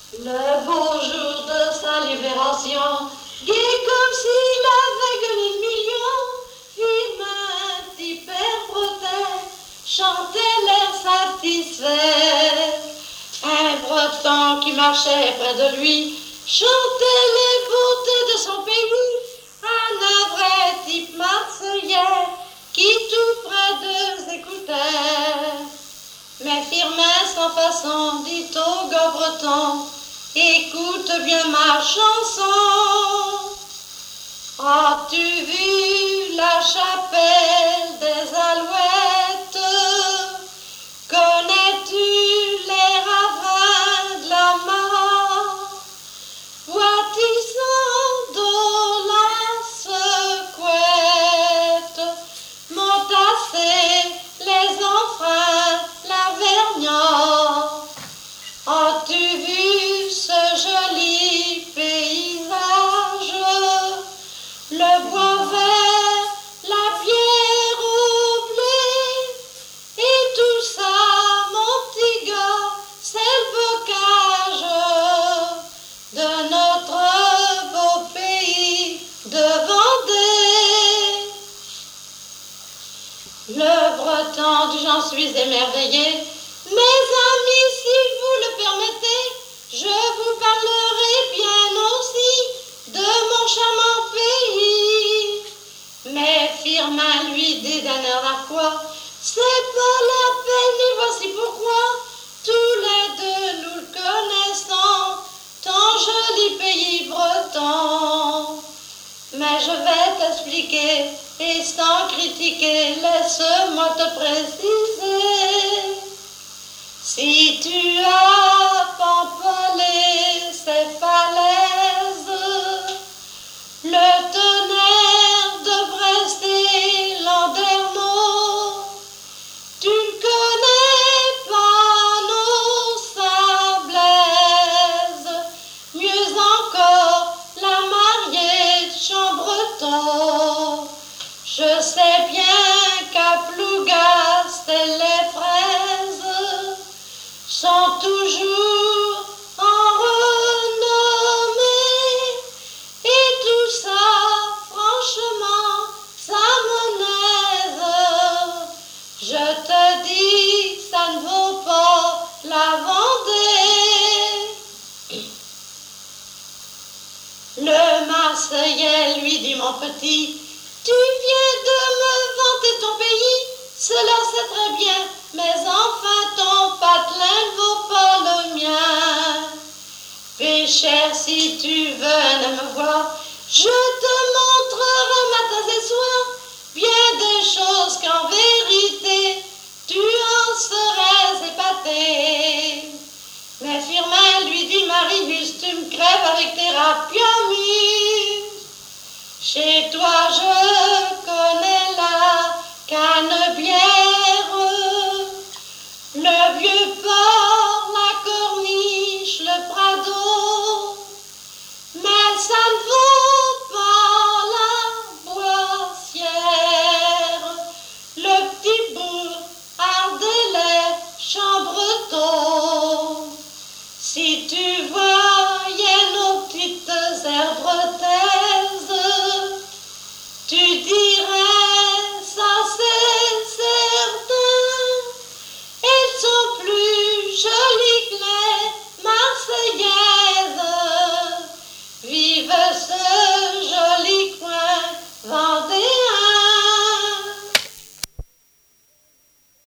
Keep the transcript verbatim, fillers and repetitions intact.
Le beau jour de sa libération, gai comme s'il avait gagné le million, Firmin, hyper protège, chantait l'air satisfait. Un breton qui marchait près de lui chantait les beautés de son pays. Un vrai type marseillais qui tout près d'eux écoutait. Mais Firmin sans façon dit au gars breton, écoute bien ma chanson. As-tu vu la chapelle des Alouettes? Connais-tu les ravins de la mare? Vois-tu son dos la secouette? Montassé les enfants, la Vergnan. As-tu vu ce joli paysage? Le bois vert, la pierre au blé, et tout ça, mon petit gars, c'est le bocage de notre beau pays de Vendée. Le breton dit j'en suis émerveillé. Mes amis, si vous le permettez, je vous parlerai bien aussi de mon charmant pays. Mais Firmin lui dit d'un air narquois, c'est pas la peine et voici pourquoi. Tous les deux nous le connaissons, ton joli pays breton. Mais je vais t'expliquer et sans critiquer, laisse-moi te préciser. Si tu as pampolé ces falaises, le tonnerre de Brest et Landerneau, tu ne connais pas nos sablaises, mieux encore la mariée de Chambreton. Je sais bien qu'à Plougastes les fraises sont toujours en renommée, et tout ça, franchement, ça m'en aise. Je te dis, ça ne vaut pas la Vendée. Le Marseillais lui dit, mon petit, tu viens de me vanter ton pays, cela c'est très bien, mais enfin ton patelin ne vaut pas le mien. Péchère, si tu venais me voir, je te montrerai matin et soir bien des choses qu'en vérité tu en serais épaté. Mais Firmin lui dit, Marius, tu me crèves avec tes rapiamus. Chez toi je connais la Canebière, le vieux port, la corniche, le Prado, mais ça ne vaut pas la Boissière, le petit bourg, Ardélais, Chambreton. Si tu